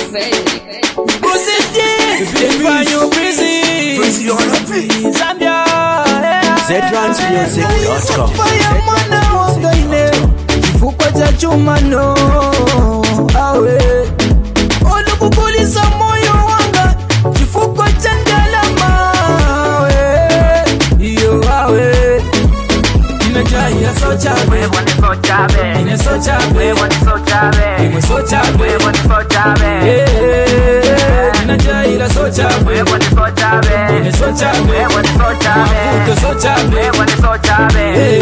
ZTransMusic.com. Kifukwa cha chuma no awe olukukulisa moyo wanga kifukwa cha ndalama iyo awe inajaya socha wewe ni socha be ine socha wewe ni socha be ine socha wewe ni socha be inajaya socha wewe ni socha be ine socha wewe ni socha be socha wewe ni socha be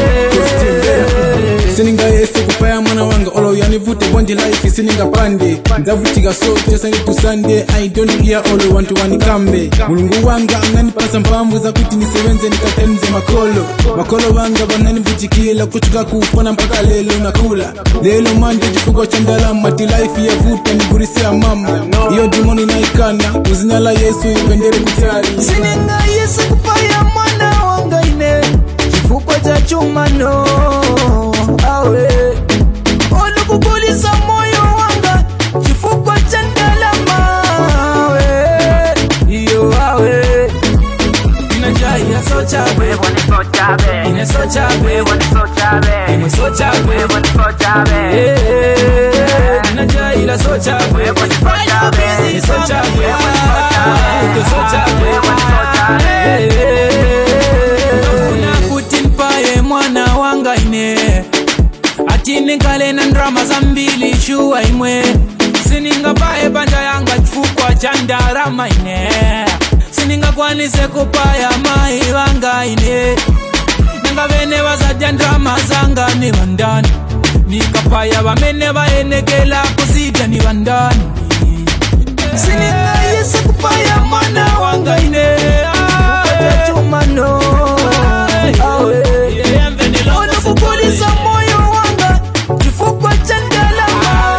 sininga yese kupaya mwana wanga olo yanivute bondi life sininga pande ndavutika sote sani tusande I don't hear all want to one kambe mulungu wanga anganipasa mpamvu za kuti nisewenze nikatenze makolo wanga bananivutikila kuchuka kufona mpaka lelo nakula lelo manje jifuko chandala mati life ya vuta nigurisia mama iyo dimoni naikana uzinyala Yesu ipendere kutari sininga yese kupaya mwana wanga ine jifuko cha chuma no awe olukukulisa moyo wanga kifukwa cha ndalama iyo awe inajaya socha wewe ni socha be ine socha wewe ni socha be ine socha wewe ni socha be inajaya socha wewe ni socha be ine socha wewe ni socha be unakutinpaye mwana wanga ine atinikale na ndrama za mbili shuwa imwe sininga pae banja yanga chifukwa cha ndarama ine sininga kwanise kupaya mai wanga ine nanga vene wazaja ndrama zanga ni vandani nikapaya vamene vaenekela kusija ni vandani sininga yese kupaya mwana wanga ine chumano awe olukukulisa moyo wanga kifukwa cha ndalama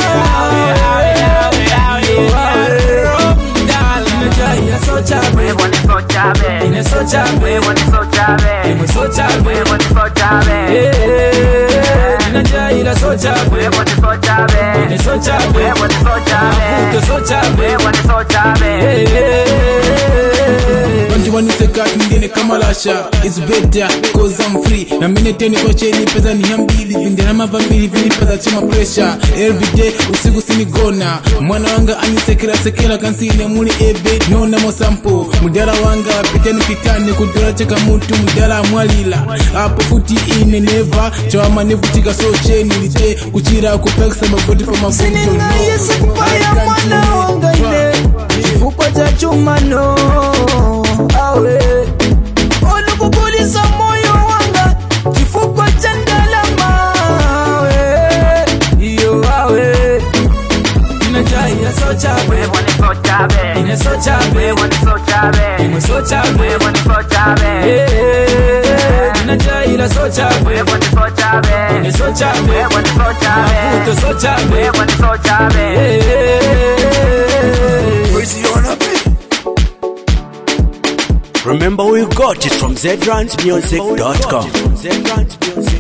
inajaya socha wewe ni socha be ine socha wewe ni socha be ine socha wewe ni socha be inajaya socha wewe ni socha be ine socha wewe ni socha be socha wewe ni socha be ndine kamalasha it's better cause I'm free na mine teni koche ni pesa ni hambili vindana mavambili vini pesa chima pressure everyday usiku sinigona mwana wanga anisekera kansile muli ebe nona mosampo mudala wanga pitani kudura cheka mutu mudala mwalila hapo futi ine neva chawama nevutika soche nilite kuchira kupeksa mavoti for mafuto sininga yese kupaya mwana wanga ine kifukwa cha chuma no awe olukukulisa moyo wanga kifukwa cha ndalama iyo awe inajaya socha wewe ni socha be ine socha wewe ni socha be ine socha wewe ni socha be inajaya socha wewe ni socha be ine socha wewe ni socha be socha wewe ni socha be Remember we got it from ZTransMusic.com.